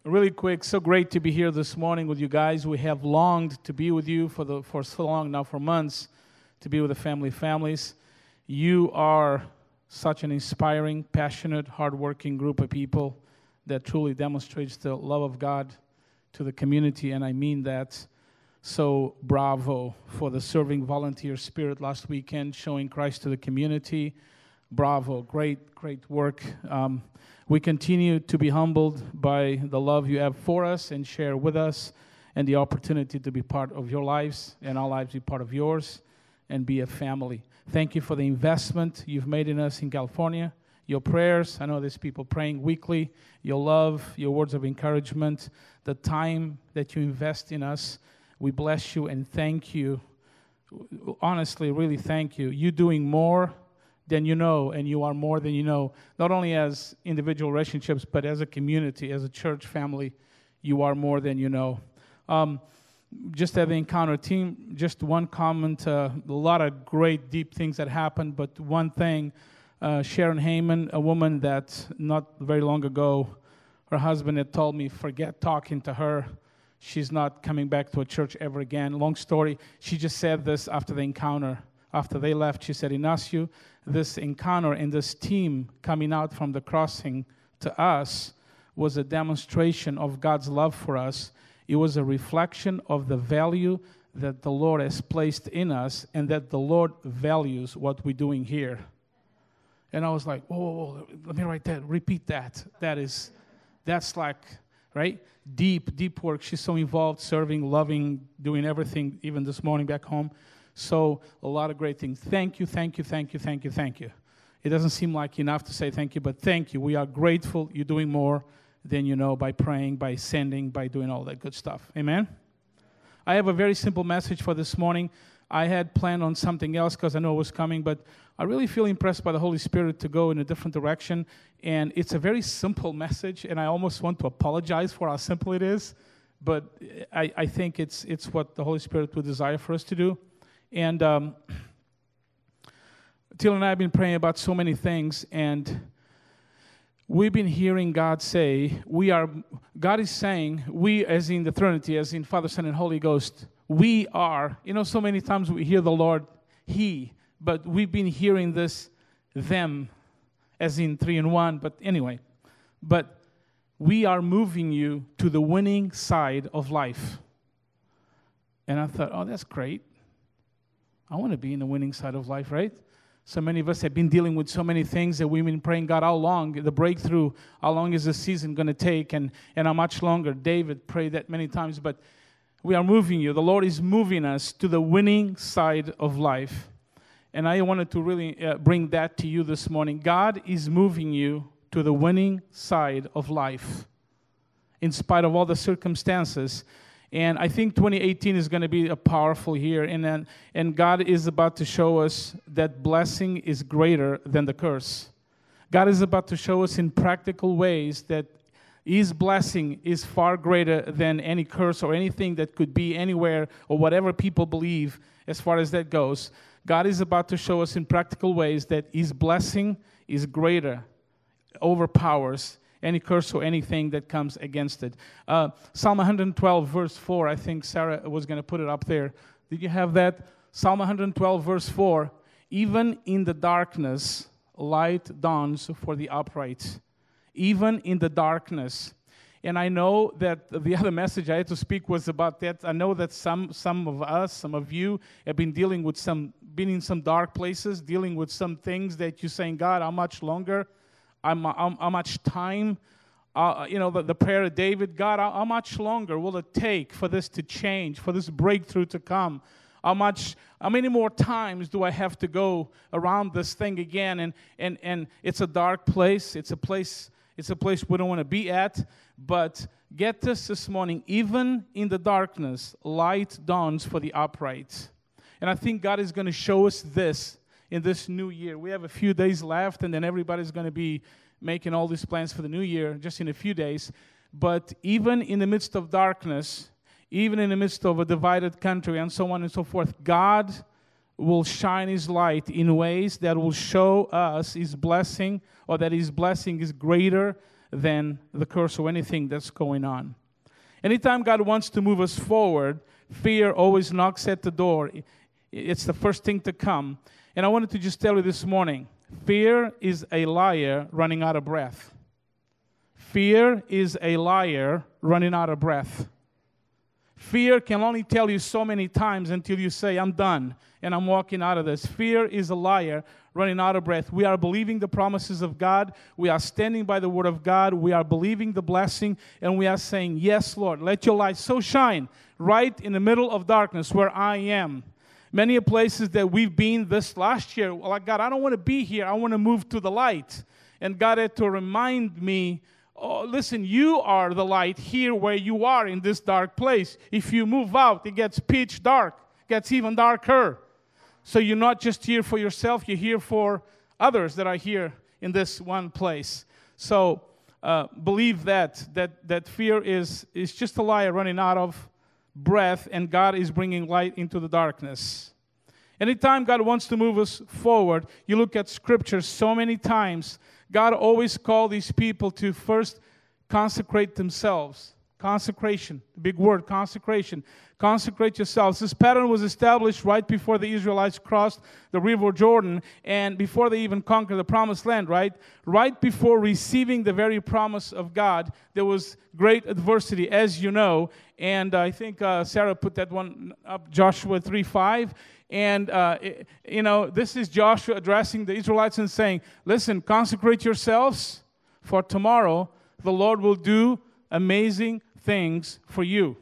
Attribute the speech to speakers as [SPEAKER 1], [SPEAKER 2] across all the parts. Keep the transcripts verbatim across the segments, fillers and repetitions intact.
[SPEAKER 1] really quick, so great to be here this morning with you guys. We have longed to be with you for the for so long now, for months, to be with the family families. You are such an inspiring, passionate, hardworking group of people that truly demonstrates the love of God to the community, and I mean that. So bravo for the serving volunteer spirit last weekend, showing Christ to the community. Bravo, great, great work. Um, we continue to be humbled by the love you have for us and share with us, and the opportunity to be part of your lives and our lives be part of yours and be a family. Thank you for the investment you've made in us in California. Your prayers, I know there's people praying weekly. Your love, your words of encouragement, the time that you invest in us. We bless you and thank you. Honestly, really thank you. You're doing more than you know, and you are more than you know. Not only as individual relationships, but as a community, as a church family, you are more than you know. Um, just at the Encounter team, just one comment, uh, a lot of great, deep things that happened, but one thing, uh, Sharon Heyman, a woman that not very long ago, her husband had told me, forget talking to her. She's not coming back to a church ever again. Long story, she just said this after the encounter. After they left, she said, Ignacio, this encounter and this team coming out from the crossing to us was a demonstration of God's love for us. It was a reflection of the value that the Lord has placed in us and that the Lord values what we're doing here. And I was like, whoa, whoa, whoa, let me write that, repeat that. That is, that's like, right? Deep, deep work. She's so involved, serving, loving, doing everything, even this morning back home. So a lot of great things. Thank you, thank you, thank you, thank you, thank you. It doesn't seem like enough to say thank you, but thank you. We are grateful. You're doing more than you know by praying, by sending, by doing all that good stuff. Amen? I have a very simple message for this morning. I had planned on something else because I know it was coming, but I really feel impressed by the Holy Spirit to go in a different direction. And it's a very simple message, and I almost want to apologize for how simple it is, but I, I think it's it's what the Holy Spirit would desire for us to do. And um, Till and I have been praying about so many things, and we've been hearing God say, we are, God is saying, we as in the Trinity, as in Father, Son, and Holy Ghost, we are, you know, so many times we hear the Lord, He, but we've been hearing this, them, as in three and one, but anyway, but we are moving you to the winning side of life. And I thought, oh, that's great. I want to be in the winning side of life, right? So many of us have been dealing with so many things that we've been praying, God, how long, the breakthrough, how long is the season going to take, and, and how much longer? David prayed that many times, but we are moving you. The Lord is moving us to the winning side of life. And I wanted to really uh, bring that to you this morning. God is moving you to the winning side of life, in spite of all the circumstances. And I think twenty eighteen is going to be a powerful year, and then, and God is about to show us that blessing is greater than the curse. God is about to show us in practical ways that His blessing is far greater than any curse or anything that could be anywhere or whatever people believe as far as that goes. God is about to show us in practical ways that His blessing is greater, overpowers any curse or anything that comes against it. Uh, Psalm one twelve, verse four, I think Sarah was going to put it up there. Did you have that? Psalm one twelve, verse four, even in the darkness, light dawns for the upright. Even in the darkness. And I know that the other message I had to speak was about that. I know that some some of us, some of you, have been dealing with some, been in some dark places, dealing with some things that you're saying, God, how much longer? How, how much time? Uh, you know, the, the prayer of David, God, how, how much longer will it take for this to change, for this breakthrough to come? How much, how many more times do I have to go around this thing again? And and and it's a dark place. It's a place, it's a place we don't want to be at. But get this this morning, even in the darkness, light dawns for the upright. And I think God is going to show us this in this new year. We have a few days left, and then everybody's going to be making all these plans for the new year just in a few days. But even in the midst of darkness, even in the midst of a divided country and so on and so forth, God will shine His light in ways that will show us His blessing, or that His blessing is greater than the curse or anything that's going on. Anytime God wants to move us forward, fear always knocks at the door. It's the first thing to come. And I wanted to just tell you this morning, fear is a liar running out of breath. Fear is a liar running out of breath. Fear can only tell you so many times until you say, I'm done, and I'm walking out of this. Fear is a liar running out of breath. We are believing the promises of God. We are standing by the word of God. We are believing the blessing, and we are saying, yes, Lord, let your light so shine right in the middle of darkness where I am. Many places that we've been this last year, like, God, I don't want to be here. I want to move to the light. And God had to remind me, oh, listen, you are the light here where you are in this dark place. If you move out, it gets pitch dark, gets even darker. So you're not just here for yourself, you're here for others that are here in this one place. So uh, believe that, that, that fear is, is just a liar running out of breath, and God is bringing light into the darkness. Anytime God wants to move us forward, you look at Scripture so many times, God always called these people to first consecrate themselves. Consecration, the big word, consecration. Consecrate yourselves. This pattern was established right before the Israelites crossed the river Jordan and before they even conquered the promised land, right? Right before receiving the very promise of God, there was great adversity, as you know. And I think uh, Sarah put that one up, Joshua three five. And, uh, it, you know, this is Joshua addressing the Israelites and saying, listen, consecrate yourselves, for tomorrow the Lord will do amazing things for you.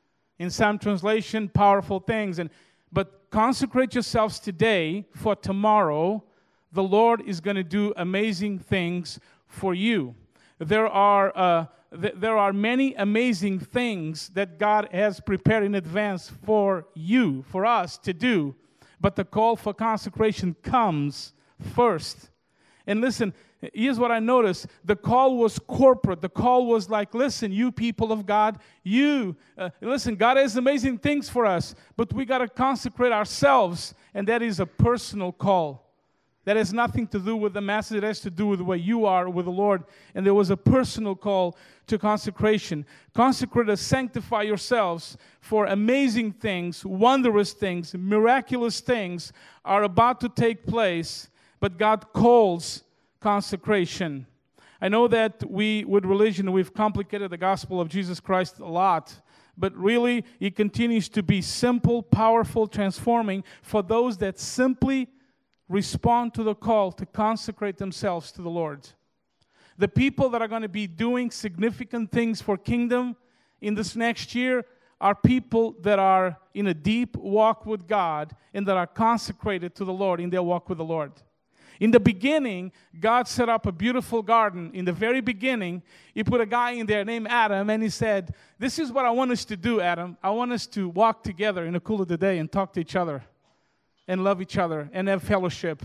[SPEAKER 1] In some translation, powerful things. And but consecrate yourselves today, for tomorrow the Lord is going to do amazing things for you. There are uh, th- there are many amazing things that God has prepared in advance for you, for us to do. But the call for consecration comes first. And listen, here's what I noticed. The call was corporate. The call was like, listen, you people of God, you, uh, listen, God has amazing things for us, but we got to consecrate ourselves, and that is a personal call. That has nothing to do with the masses. It has to do with where you are with the Lord. And there was a personal call to consecration. Consecrate us, sanctify yourselves, for amazing things, wondrous things, miraculous things are about to take place. But God calls consecration. I know that we, with religion, we've complicated the gospel of Jesus Christ a lot. But really, it continues to be simple, powerful, transforming for those that simply respond to the call to consecrate themselves to the Lord. The people that are going to be doing significant things for kingdom in this next year are people that are in a deep walk with God and that are consecrated to the Lord in their walk with the Lord. In the beginning, God set up a beautiful garden. In the very beginning, He put a guy in there named Adam, and He said, this is what I want us to do, Adam. I want us to walk together in the cool of the day and talk to each other and love each other and have fellowship.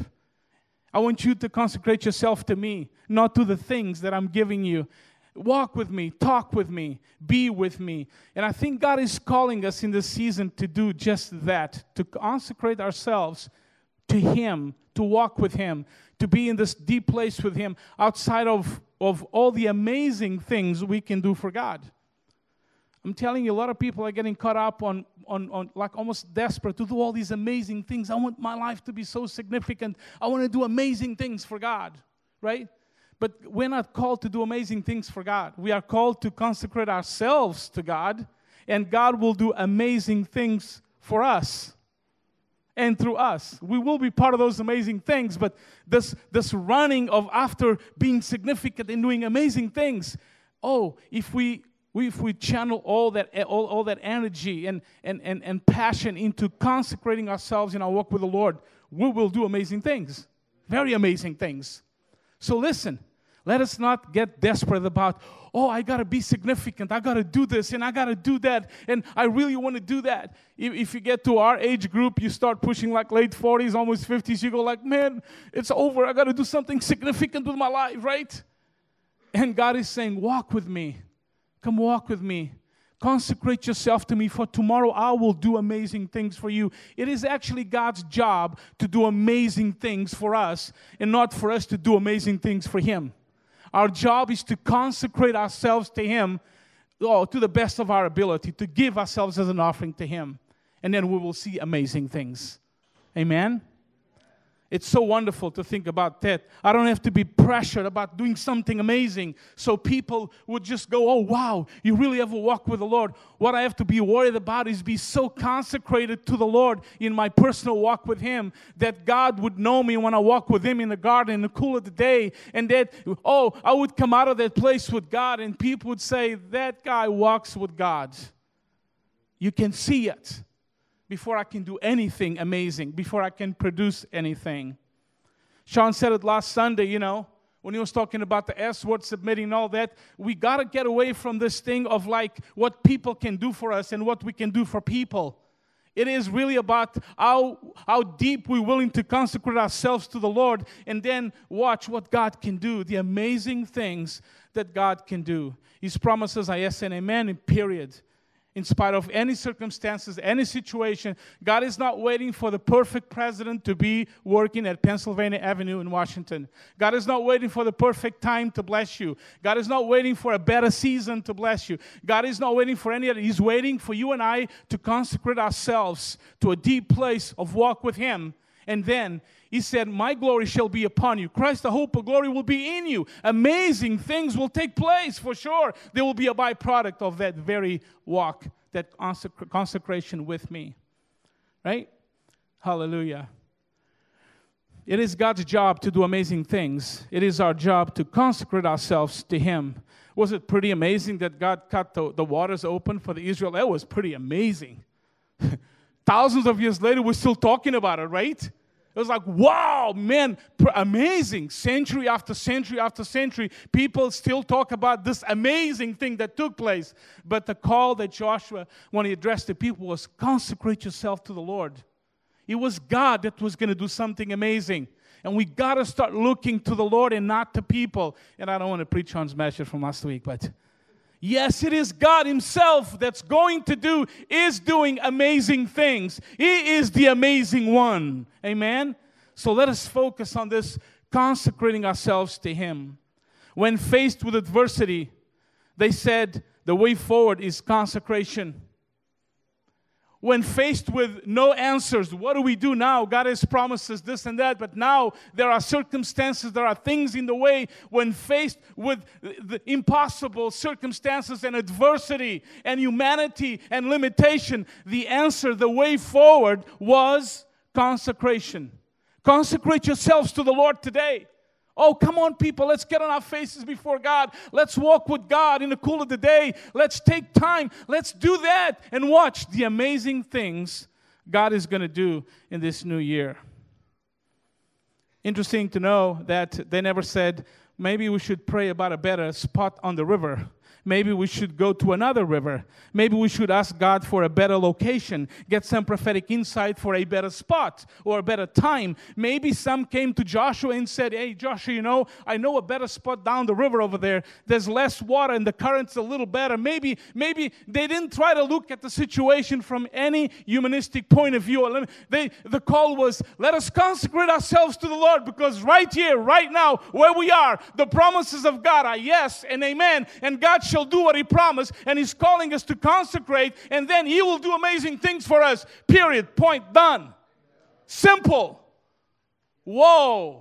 [SPEAKER 1] I want you to consecrate yourself to me, not to the things that I'm giving you. Walk with me, talk with me, be with me. And I think God is calling us in this season to do just that, to consecrate ourselves to Him, to walk with Him, to be in this deep place with Him outside of, of all the amazing things we can do for God. I'm telling you, a lot of people are getting caught up on, on, on like almost desperate to do all these amazing things. I want my life to be so significant. I want to do amazing things for God, right? But we're not called to do amazing things for God. We are called to consecrate ourselves to God, and God will do amazing things for us and through us. We will be part of those amazing things, but this, this running of after being significant and doing amazing things, oh, if we... We, if we channel all that all, all that energy and, and, and, and passion into consecrating ourselves in our walk with the Lord, we will do amazing things. Very amazing things. So listen, let us not get desperate about, oh, I got to be significant. I got to do this and I got to do that. And I really want to do that. If, if you get to our age group, you start pushing like late forties, almost fifties. You go like, man, it's over. I got to do something significant with my life, right? And God is saying, walk with me. Come walk with me. Consecrate yourself to me, for tomorrow I will do amazing things for you. It is actually God's job to do amazing things for us and not for us to do amazing things for Him. Our job is to consecrate ourselves to Him, oh, to the best of our ability, to give ourselves as an offering to Him. And then we will see amazing things. Amen? It's so wonderful to think about that. I don't have to be pressured about doing something amazing. So people would just go, oh, wow, you really have a walk with the Lord. What I have to be worried about is be so consecrated to the Lord in my personal walk with Him that God would know me when I walk with Him in the garden in the cool of the day. And that, oh, I would come out of that place with God and people would say, that guy walks with God. You can see it. Before I can do anything amazing, before I can produce anything. Sean said it last Sunday, you know, when he was talking about the S word, submitting and all that. We got to get away from this thing of like what people can do for us and what we can do for people. It is really about how, how deep we're willing to consecrate ourselves to the Lord and then watch what God can do, the amazing things that God can do. His promises are yes and amen, and period. In spite of any circumstances, any situation, God is not waiting for the perfect president to be working at Pennsylvania Avenue in Washington. God is not waiting for the perfect time to bless you. God is not waiting for a better season to bless you. God is not waiting for any other. He's waiting for you and I to consecrate ourselves to a deep place of walk with Him. And then He said, my glory shall be upon you. Christ, the hope of glory, will be in you. Amazing things will take place for sure. There will be a byproduct of that very walk, that consecration with me. Right? Hallelujah. It is God's job to do amazing things. It is our job to consecrate ourselves to Him. Was it pretty amazing that God cut the, the waters open for the Israel? That was pretty amazing. Thousands of years later, we're still talking about it, right? It was like, wow, man, amazing. Century after century after century, people still talk about this amazing thing that took place. But the call that Joshua, when he addressed the people, was consecrate yourself to the Lord. It was God that was going to do something amazing. And we got to start looking to the Lord and not to people. And I don't want to preach John's message from last week, but yes, it is God Himself that's going to do, is doing amazing things. He is the amazing one. Amen? So let us focus on this, consecrating ourselves to Him. When faced with adversity, they said the way forward is consecration. When faced with no answers, what do we do now? God has promised us this and that, but now there are circumstances, there are things in the way. When faced with the impossible circumstances and adversity and humanity and limitation, the answer, the way forward was consecration. Consecrate yourselves to the Lord today. Oh, come on, people. Let's get on our faces before God. Let's walk with God in the cool of the day. Let's take time. Let's do that and watch the amazing things God is going to do in this new year. Interesting to know that they never said, maybe we should pray about a better spot on the river. Maybe we should go to another river. Maybe we should ask God for a better location, get some prophetic insight for a better spot or a better time. Maybe some came to Joshua and said, hey, Joshua, you know, I know a better spot down the river over there. There's less water and the current's a little better. Maybe, maybe they didn't try to look at the situation from any humanistic point of view. They, the call was, let us consecrate ourselves to the Lord, because right here, right now, where we are, the promises of God are yes and amen, and God shall do what He promised, and He's calling us to consecrate, and then He will do amazing things for us. Period. Point. Done. Simple. Whoa.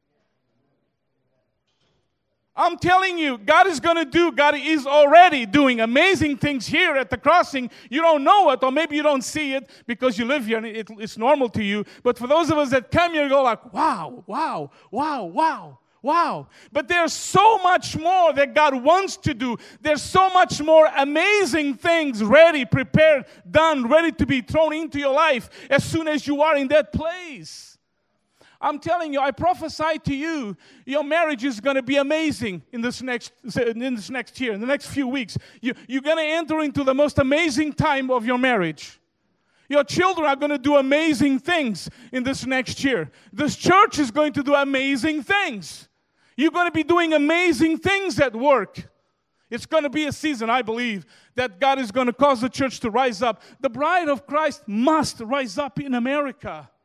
[SPEAKER 1] I'm telling you, God is going to do, God is already doing amazing things here at the crossing. You don't know it, or maybe you don't see it because you live here and it, it's normal to you. But for those of us that come here, you go like, wow, wow, wow, wow. Wow. But there's so much more that God wants to do. There's so much more amazing things ready, prepared, done, ready to be thrown into your life as soon as you are in that place. I'm telling you, I prophesy to you, your marriage is going to be amazing in this next in this next year, in the next few weeks. You, you're going to enter into the most amazing time of your marriage. Your children are going to do amazing things in this next year. This church is going to do amazing things. You're going to be doing amazing things at work. It's going to be a season, I believe, that God is going to cause the church to rise up. The bride of Christ must rise up in America.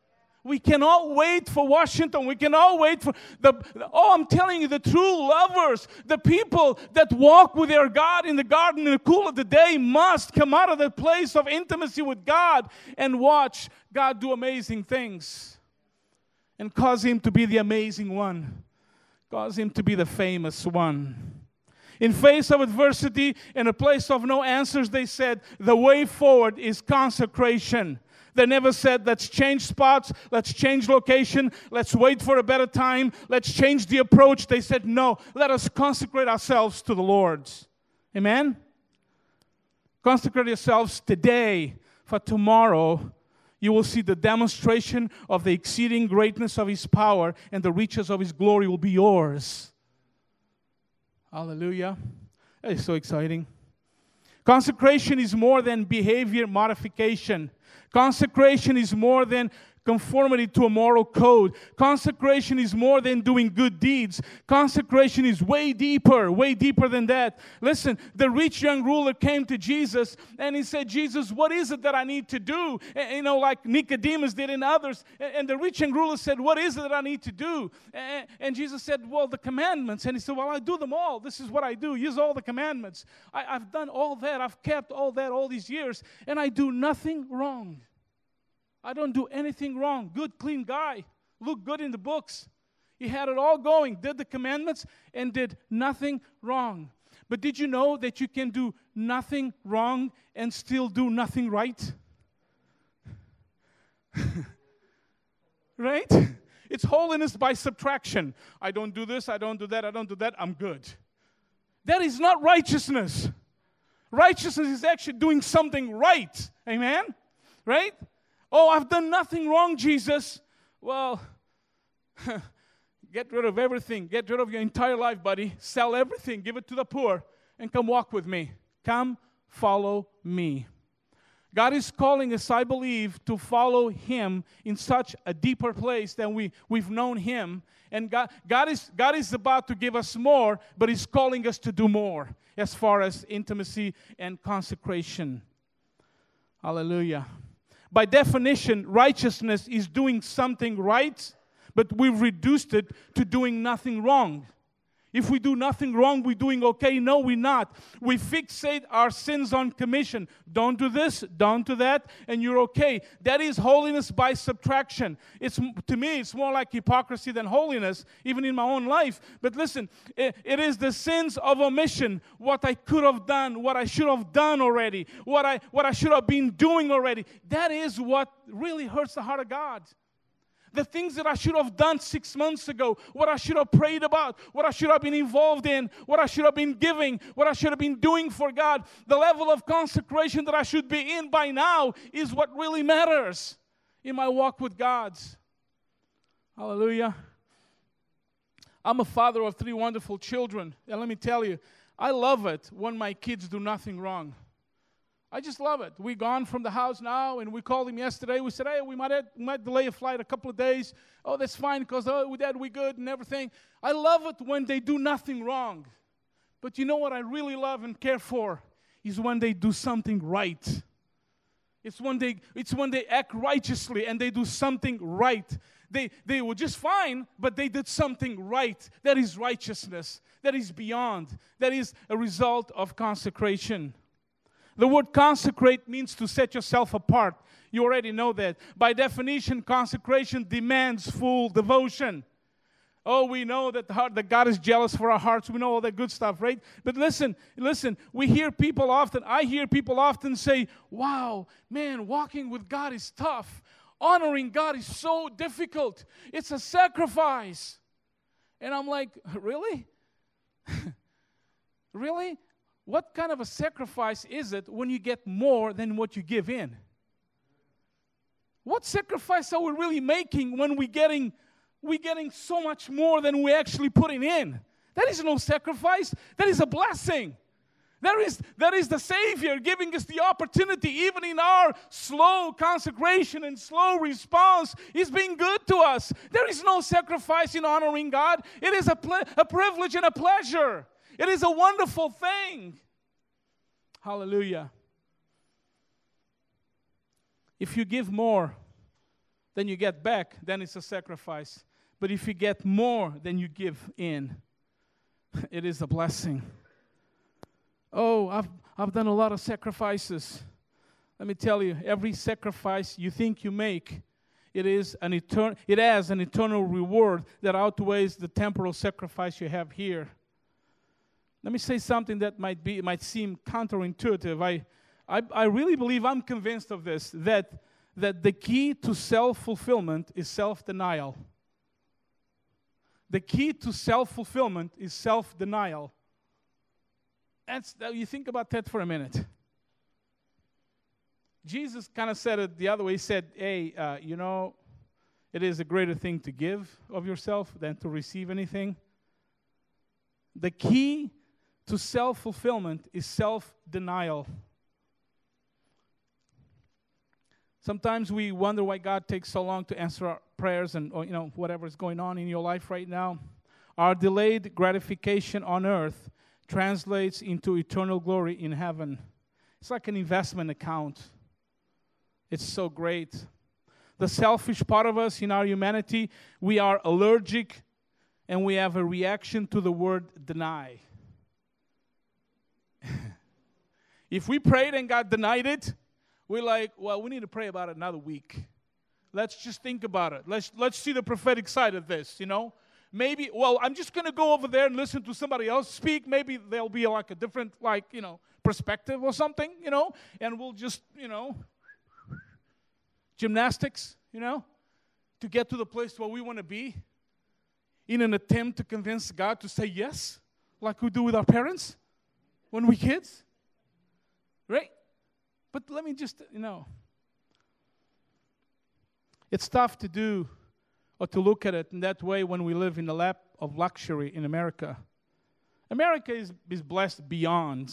[SPEAKER 1] We cannot wait for Washington. We cannot wait for the, oh, I'm telling you, the true lovers, the people that walk with their God in the garden in the cool of the day must come out of the place of intimacy with God and watch God do amazing things and cause Him to be the amazing one, cause Him to be the famous one. In face of adversity, in a place of no answers, they said, the way forward is consecration. They never said, let's change spots, let's change location, let's wait for a better time, let's change the approach. They said, no, let us consecrate ourselves to the Lord. Amen? Consecrate yourselves today, for tomorrow you will see the demonstration of the exceeding greatness of His power, and the riches of His glory will be yours. Hallelujah. That is so exciting. Consecration is more than behavior modification. Consecration is more than conformity to a moral code. Consecration is more than doing good deeds. Consecration is way deeper, way deeper than that. Listen, the rich young ruler came to Jesus and he said, Jesus, what is it that I need to do? And, you know, like Nicodemus did and others. And, and the rich young ruler said, what is it that I need to do? And, and Jesus said, well, the commandments. And he said, well, I do them all. This is what I do. Use all the commandments. I, I've done all that. I've kept all that all these years. And I do nothing wrong. I don't do anything wrong. Good, clean guy. Look good in the books. He had it all going. Did the commandments and did nothing wrong. But did you know that you can do nothing wrong and still do nothing right? Right? It's holiness by subtraction. I don't do this, I don't do that, I don't do that, I'm good. That is not righteousness. Righteousness is actually doing something right. Amen? Right? Oh, I've done nothing wrong, Jesus. Well, get rid of everything. Get rid of your entire life, buddy. Sell everything. Give it to the poor. And come walk with me. Come follow me. God is calling us, I believe, to follow Him in such a deeper place than we, we've known Him. And God, God, is, God is about to give us more, but He's calling us to do more as far as intimacy and consecration. Hallelujah. By definition, righteousness is doing something right, but we've reduced it to doing nothing wrong. If we do nothing wrong, we're doing okay. No, we're not. We fixate our sins on commission. Don't do this, don't do that, and you're okay. That is holiness by subtraction. It's, to me, it's more like hypocrisy than holiness, even in my own life. But listen, it, it is the sins of omission, what I could have done, what I should have done already, what I, what I should have been doing already. That is what really hurts the heart of God. The things that I should have done six months ago, what I should have prayed about, what I should have been involved in, what I should have been giving, what I should have been doing for God, the level of consecration that I should be in by now is what really matters in my walk with God. Hallelujah. I'm a father of three wonderful children, and let me tell you, I love it when my kids do nothing wrong. I just love it. We're gone from the house now, and we called him yesterday. We said, hey, we might, have, we might delay a flight a couple of days. Oh, that's fine, because oh, Dad, we good and everything. I love it when they do nothing wrong. But you know what I really love and care for is when they do something right. It's when they, it's when they act righteously and they do something right. They, they were just fine, but they did something right. That is righteousness. That is beyond. That is a result of consecration. The word consecrate means to set yourself apart. You already know that. By definition, consecration demands full devotion. Oh, we know that, the heart, that God is jealous for our hearts. We know all that good stuff, right? But listen, listen, we hear people often, I hear people often say, wow, man, walking with God is tough. Honoring God is so difficult. It's a sacrifice. And I'm like, really? Really? What kind of a sacrifice is it when you get more than what you give in? What sacrifice are we really making when we're getting, we're getting so much more than we're actually putting in? That is no sacrifice. That is a blessing. That is, that is the Savior giving us the opportunity, even in our slow consecration and slow response, He's being good to us. There is no sacrifice in honoring God. It is a, ple- a privilege and a pleasure. It is a wonderful thing. Hallelujah. If you give more then you get back, then it's a sacrifice. But if you get more than you give in, it is a blessing. Oh, I've I've done a lot of sacrifices. Let me tell you, every sacrifice you think you make, it is an eternal it has an eternal reward that outweighs the temporal sacrifice you have here. Let me say something that might be might seem counterintuitive. I I, I really believe, I'm convinced of this, that that the key to self-fulfillment is self-denial. The key to self-fulfillment is self-denial. That's, you think about that for a minute. Jesus kind of said it the other way. He said, hey, uh, you know, it is a greater thing to give of yourself than to receive anything. The key to self-fulfillment is self-denial. Sometimes we wonder why God takes so long to answer our prayers and, or, you know, whatever is going on in your life right now. Our delayed gratification on earth translates into eternal glory in heaven. It's like an investment account. It's so great. The selfish part of us in our humanity, we are allergic and we have a reaction to the word deny. If we prayed and God denied it, we're like, well, we need to pray about it another week. Let's just think about it. Let's let's see the prophetic side of this, you know. Maybe, well, I'm just going to go over there and listen to somebody else speak. Maybe there'll be like a different, like, you know, perspective or something, you know. And we'll just, you know, gymnastics, you know, to get to the place where we want to be in an attempt to convince God to say yes, like we do with our parents when we're kids, right? But let me just, you know, it's tough to do or to look at it in that way when we live in the lap of luxury in America. America is, is blessed beyond.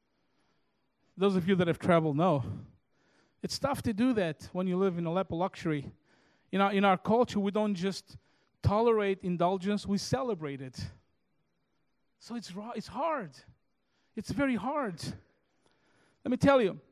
[SPEAKER 1] Those of you that have traveled know. It's tough to do that when you live in a lap of luxury. In our, in our culture, we don't just tolerate indulgence, we celebrate it. So it's, it's hard. It's very hard. Let me tell you,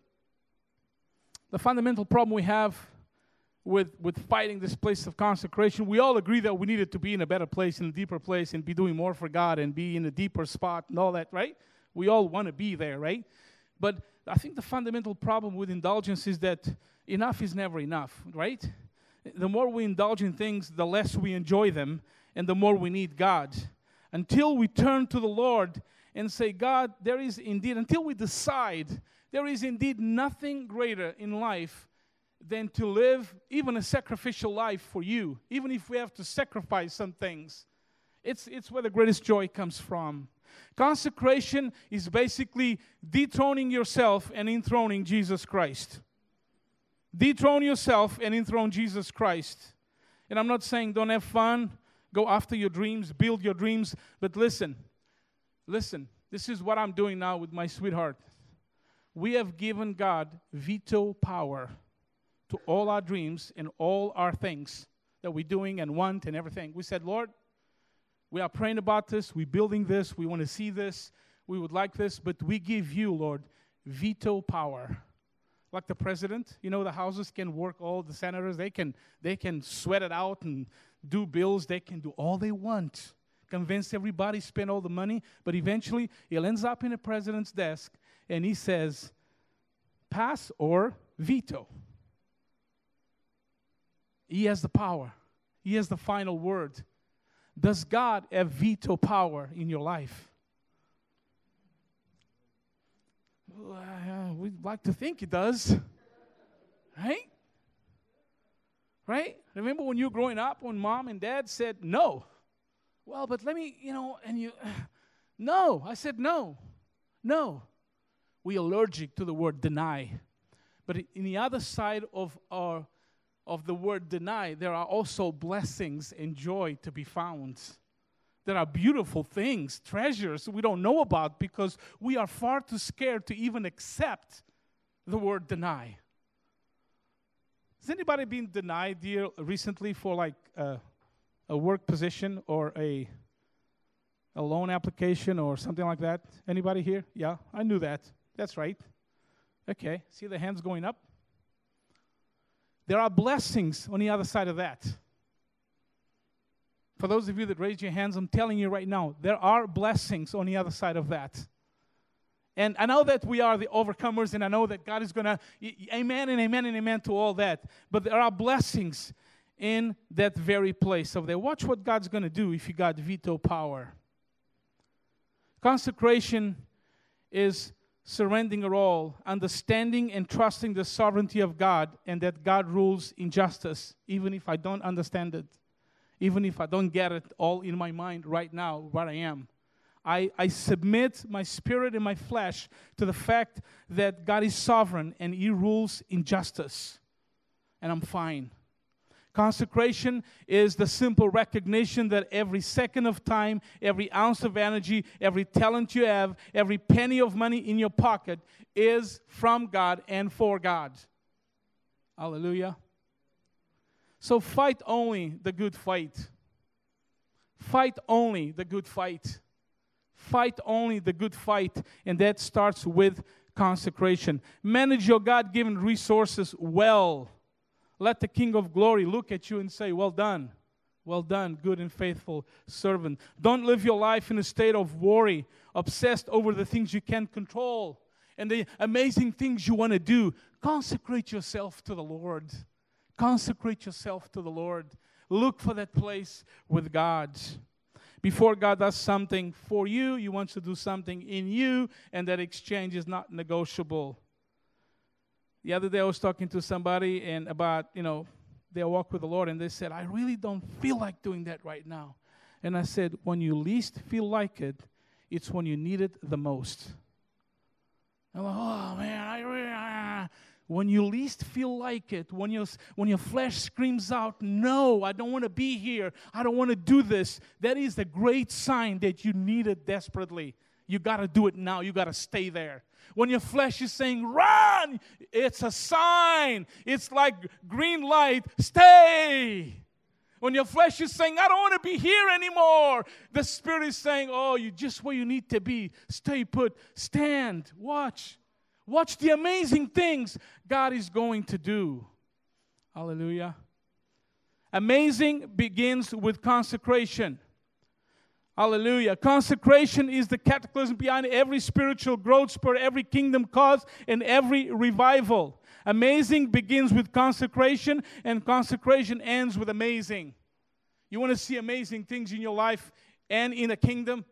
[SPEAKER 1] the fundamental problem we have with, with fighting this place of consecration, we all agree that we needed to be in a better place, in a deeper place, and be doing more for God, and be in a deeper spot, and all that, right? We all want to be there, right? But I think the fundamental problem with indulgence is that enough is never enough, right? The more we indulge in things, the less we enjoy them, and the more we need God. Until we turn to the Lord and say, God, there is indeed, until we decide, there is indeed nothing greater in life than to live even a sacrificial life for you, even if we have to sacrifice some things. It's, it's where the greatest joy comes from. Consecration is basically dethroning yourself and enthroning Jesus Christ. Dethrone yourself and enthrone Jesus Christ. And I'm not saying don't have fun, go after your dreams, build your dreams, but listen, listen, this is what I'm doing now with my sweetheart. We have given God veto power to all our dreams and all our things that we're doing and want and everything. We said, Lord, we are praying about this, we're building this, we want to see this, we would like this, but we give you, Lord, veto power. Like the president, you know, the houses can work, all the senators, they can they can sweat it out and do bills, they can do all they want. Convince everybody, spend all the money, but eventually it ends up in the president's desk and he says, pass or veto. He has the power. He has the final word. Does God have veto power in your life? Uh, we'd like to think He does. Right? Right? Remember when you were growing up, when mom and dad said no? Well, but let me, you know, and you, uh, no. I said no. No. We're allergic to the word deny. But in the other side of our of the word deny, there are also blessings and joy to be found. There are beautiful things, treasures we don't know about because we are far too scared to even accept the word deny. Has anybody been denied here recently for like a, a work position or a a loan application or something like that? Anybody here? Yeah, I knew that. That's right. Okay, see the hands going up? there are blessings on the other side of that. For those of you that raised your hands, I'm telling you right now, there are blessings on the other side of that. And I know that we are the overcomers, and I know that God is going to, amen and amen and amen to all that. But there are blessings in that very place of there. Watch what God's going to do if you got veto power. Consecration is surrendering it all, understanding and trusting the sovereignty of God, and that God rules in justice, even if I don't understand it, even if I don't get it all in my mind right now where I am. I, I submit my spirit and my flesh to the fact that God is sovereign and He rules in justice, and I'm fine. Consecration is the simple recognition that every second of time, every ounce of energy, every talent you have, every penny of money in your pocket is from God and for God. Hallelujah. So fight only the good fight. Fight only the good fight. Fight only the good fight, and that starts with consecration. Manage your God-given resources well. Let the King of Glory look at you and say, well done. Well done, good and faithful servant. Don't live your life in a state of worry, obsessed over the things you can't control and the amazing things you want to do. Consecrate yourself to the Lord. Consecrate yourself to the Lord. Look for that place with God. Before God does something for you, He wants to do something in you, and that exchange is not negotiable. The other day I was talking to somebody and about, you know, their walk with the Lord, and they said, I really don't feel like doing that right now. And I said, when you least feel like it, it's when you need it the most. I'm like, oh man, I really, ah. When you least feel like it, when, you, when your flesh screams out, no, I don't want to be here, I don't want to do this, that is a great sign that you need it desperately. You got to do it now. You got to stay there. When your flesh is saying, run, it's a sign. It's like green light, stay. When your flesh is saying, I don't want to be here anymore, the Spirit is saying, oh, you're just where you need to be. Stay put, stand, watch. Watch the amazing things God is going to do. Hallelujah. Amazing begins with consecration. Hallelujah. Consecration is the cataclysm behind every spiritual growth spurt, every kingdom cause, and every revival. Amazing begins with consecration, and consecration ends with amazing. You want to see amazing things in your life and in a kingdom?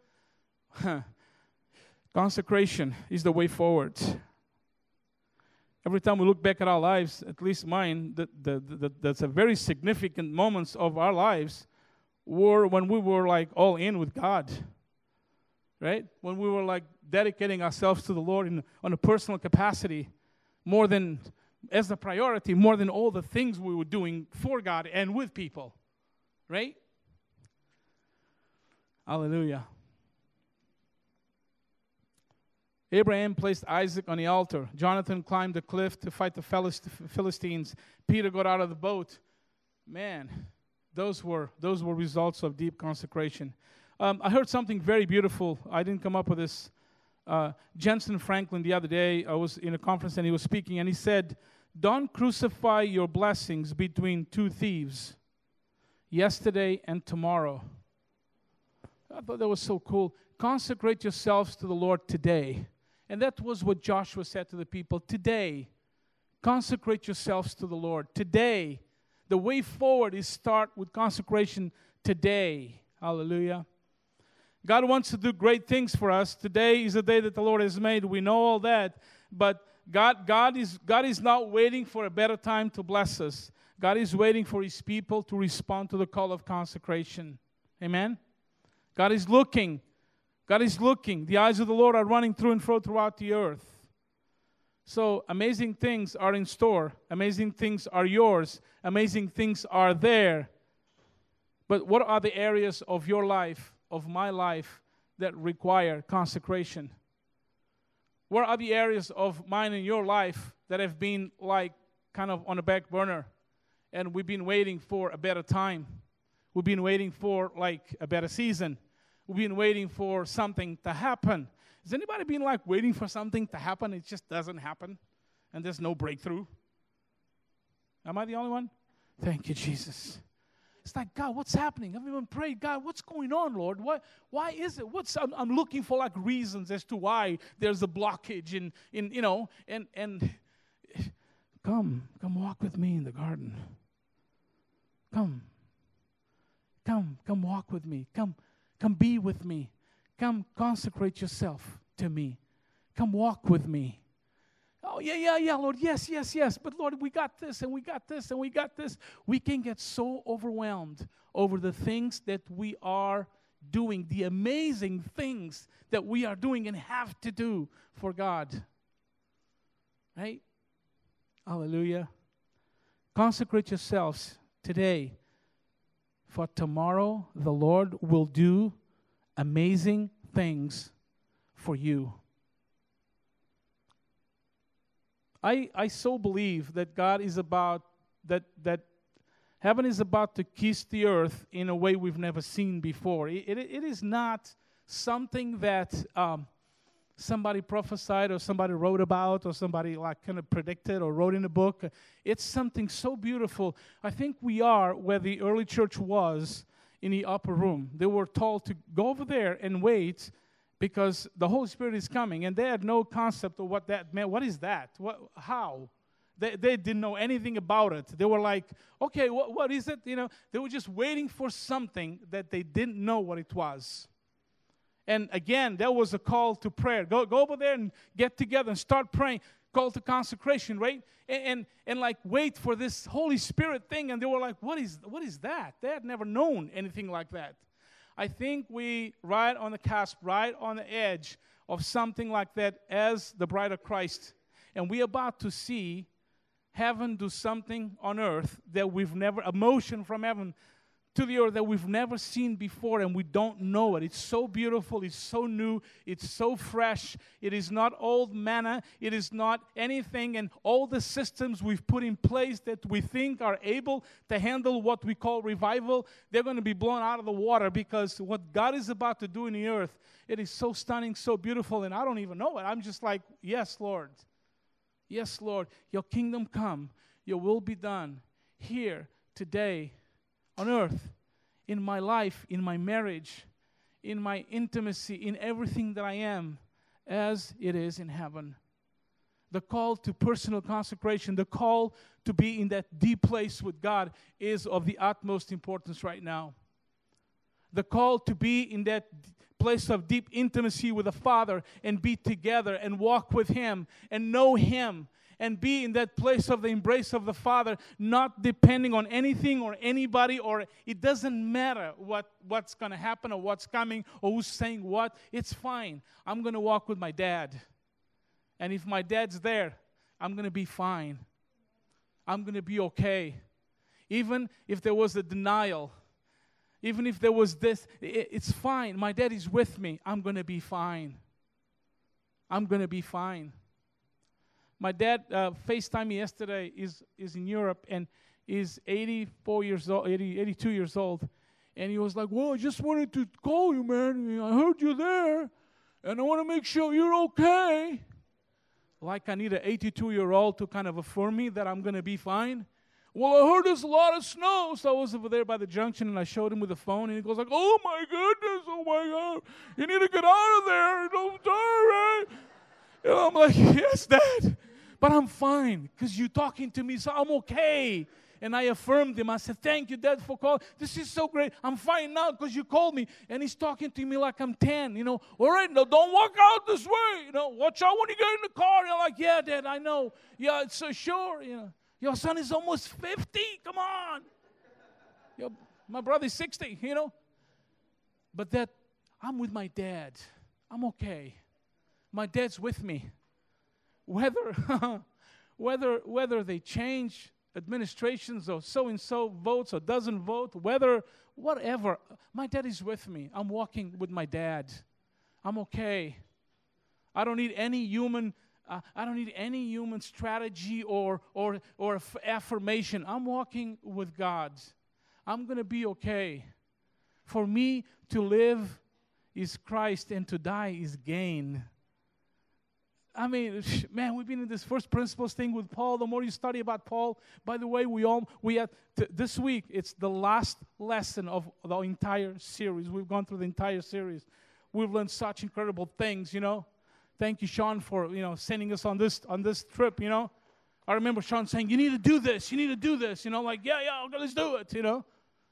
[SPEAKER 1] Consecration is the way forward. Every time we look back at our lives, at least mine, that, that, that, that's a very significant moments of our lives were when we were like all in with God, right? When we were like dedicating ourselves to the Lord in, on a personal capacity, more than, as a priority, more than all the things we were doing for God and with people, right? Hallelujah. Abraham placed Isaac on the altar. Jonathan climbed the cliff to fight the Philistines. Peter got out of the boat. Man, those were those were results of deep consecration. Um, I heard something very beautiful. I didn't come up with this. Uh, Jensen Franklin the other day, I was in a conference and he was speaking, and he said, don't crucify your blessings between two thieves, yesterday and tomorrow. I thought that was so cool. Consecrate yourselves to the Lord today. And that was what Joshua said to the people. Today, consecrate yourselves to the Lord. Today, the way forward is start with consecration today. Hallelujah. God wants to do great things for us. Today is the day that the Lord has made. We know all that. But God, God is, God is not waiting for a better time to bless us. God is waiting for His people to respond to the call of consecration. Amen? God is looking. God is looking. The eyes of the Lord are running through and fro throughout the earth. So amazing things are in store. Amazing things are yours. Amazing things are there. But what are the areas of your life, of my life, that require consecration? What are the areas of mine and your life that have been like kind of on the back burner, and we've been waiting for a better time? We've been waiting for like a better season. We've been waiting for something to happen. Has anybody been like waiting for something to happen? It just doesn't happen, and there's no breakthrough. Am I the only one? Thank you, Jesus. It's like, God, what's happening? Everyone prayed, God, what's going on, Lord? Why, why is it? What's I'm, I'm looking for like reasons as to why there's a blockage in, in you know, and and come, come walk with me in the garden. Come. Come, come walk with me. Come, come be with me. Come consecrate yourself to me. Come walk with me. Oh, yeah, yeah, yeah, Lord. Yes, yes, yes. But Lord, we got this and we got this and we got this. We can get so overwhelmed over the things that we are doing, the amazing things that we are doing and have to do for God. Right? Hallelujah. Consecrate yourselves today, for tomorrow the Lord will do amazing things for you. I, I so believe that God is about, that, that heaven is about to kiss the earth in a way we've never seen before. It, it, it is not something that um, somebody prophesied or somebody wrote about or somebody like kind of predicted or wrote in a book. It's something so beautiful. I think we are where the early church was in the upper room. They were told to go over there and wait because the Holy Spirit is coming. And they had no concept of what that meant. What is that? What, how? They, they didn't know anything about it. They were like, okay, what, what is it? You know, they were just waiting for something that they didn't know what it was. And again, there was a call to prayer. Go, go over there and get together and start praying. Call to consecration, right? And, and and like wait for this Holy Spirit thing. And they were like, what is what is that? They had never known anything like that. I think we right on the cusp, right on the edge of something like that as the bride of Christ. And we're about to see heaven do something on earth that we've never, a motion from heaven to the earth that we've never seen before, and we don't know it. It's so beautiful, it's so new, it's so fresh. It is not old manna, it is not anything, and all the systems we've put in place that we think are able to handle what we call revival, they're going to be blown out of the water, because what God is about to do in the earth, it is so stunning, so beautiful, and I don't even know it. I'm just like, yes, Lord. Yes, Lord. Your kingdom come, your will be done here, today, on earth, in my life, in my marriage, in my intimacy, in everything that I am, as it is in heaven. The call to personal consecration, the call to be in that deep place with God is of the utmost importance right now. The call to be in that place of deep intimacy with the Father and be together and walk with Him and know Him and be in that place of the embrace of the Father, not depending on anything or anybody, or it doesn't matter what, what's going to happen or what's coming or who's saying what. It's fine. I'm going to walk with my dad. And if my dad's there, I'm going to be fine. I'm going to be okay. Even if there was a denial, even if there was this, it's fine. My dad is with me. I'm going to be fine. I'm going to be fine. My dad uh, FaceTimed me yesterday. Is is in Europe and is eighty-four years old, eighty, eighty-two years old, and he was like, "Well, I just wanted to call you, man. I heard you there, and I want to make sure you're okay." Like I need an eighty-two-year-old to kind of affirm me that I'm gonna be fine. Well, I heard there's a lot of snow, so I was over there by the junction, and I showed him with the phone, and he goes like, "Oh my goodness, oh my God, you need to get out of there, don't die, right?" And I'm like, "Yes, Dad, but I'm fine, because you're talking to me, so I'm okay." And I affirmed him. I said, "Thank you, Dad, for calling. This is so great. I'm fine now because you called me." And he's talking to me like I'm ten, you know. "All right, now don't walk out this way. You know, watch out when you get in the car." And I'm like, "Yeah, Dad, I know. Yeah, it's so sure. You know, your son is almost fifty. Come on. Your, my brother's sixty, you know." But that, I'm with my dad. I'm okay. My dad's with me. Whether, whether, whether they change administrations or so-and-so votes or doesn't vote, whether, whatever, my dad is with me. I'm walking with my dad. I'm okay. I don't need any human, uh, I don't need any human strategy or, or, or aff- affirmation. I'm walking with God. I'm going to be okay. For me to live is Christ and to die is gain. I mean, man, we've been in this first principles thing with Paul. The more you study about Paul, by the way, we all we had t- this week. It's the last lesson of the entire series. We've gone through the entire series. We've learned such incredible things. You know, thank you, Sean, for you know sending us on this on this trip. You know, I remember Sean saying, "You need to do this. You need to do this." You know, like yeah, yeah, okay, let's do it. You know,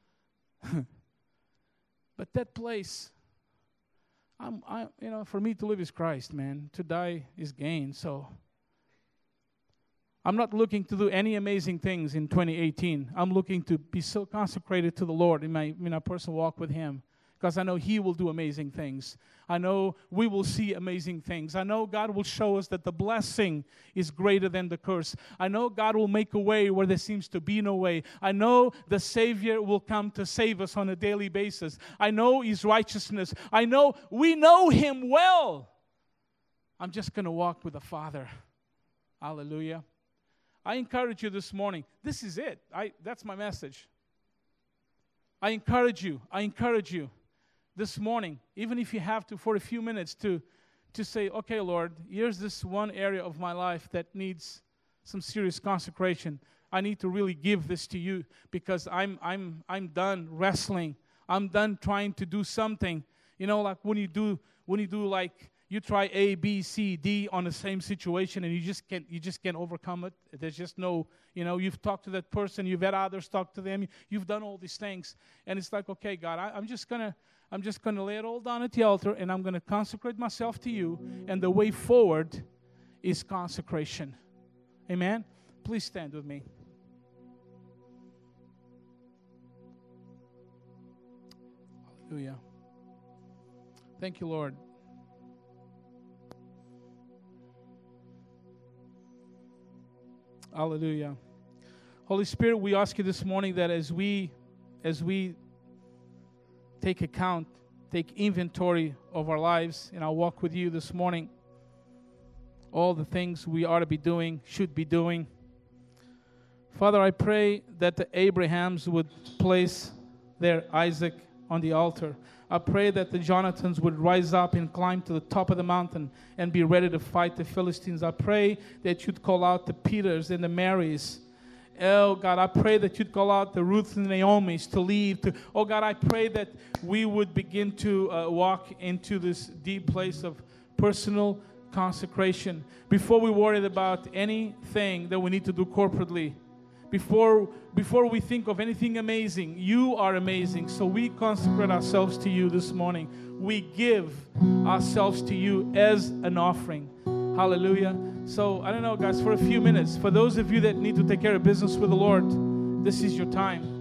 [SPEAKER 1] but that place. I'm, I, you know, for me to live is Christ, man. To die is gain. So I'm not looking to do any amazing things in twenty eighteen. I'm looking to be so consecrated to the Lord in my, in my personal walk with Him, because I know He will do amazing things. I know we will see amazing things. I know God will show us that the blessing is greater than the curse. I know God will make a way where there seems to be no way. I know the Savior will come to save us on a daily basis. I know His righteousness. I know we know Him well. I'm just going to walk with the Father. Hallelujah. I encourage you this morning. This is it. I, that's my message. I encourage you. I encourage you. This morning, even if you have to for a few minutes to, to say, okay, Lord, here's this one area of my life that needs some serious consecration. I need to really give this to you because I'm I'm I'm done wrestling. I'm done trying to do something. You know, like when you do when you do like you try A, B, C, D on the same situation and you just can't you just can't overcome it. There's just no, you know, you've talked to that person, you've had others talk to them, you've done all these things, and it's like, okay, God, I, I'm just gonna. I'm just going to lay it all down at the altar, and I'm going to consecrate myself to you, and the way forward is consecration. Amen? Please stand with me. Hallelujah. Thank you, Lord. Hallelujah. Holy Spirit, we ask you this morning that as we, as we take account, take inventory of our lives in our walk with you this morning, all the things we ought to be doing, should be doing. Father, I pray that the Abrahams would place their Isaac on the altar. I pray that the Jonathans would rise up and climb to the top of the mountain and be ready to fight the Philistines. I pray that you'd call out the Peters and the Marys. Oh, God, I pray that you'd call out the Ruths and Naomi's to leave. To, oh, God, I pray that we would begin to uh, walk into this deep place of personal consecration. Before we worry about anything that we need to do corporately, before, before we think of anything amazing, you are amazing. So we consecrate ourselves to you this morning. We give ourselves to you as an offering. Hallelujah. So, I don't know, guys, for a few minutes, for those of you that need to take care of business with the Lord, this is your time.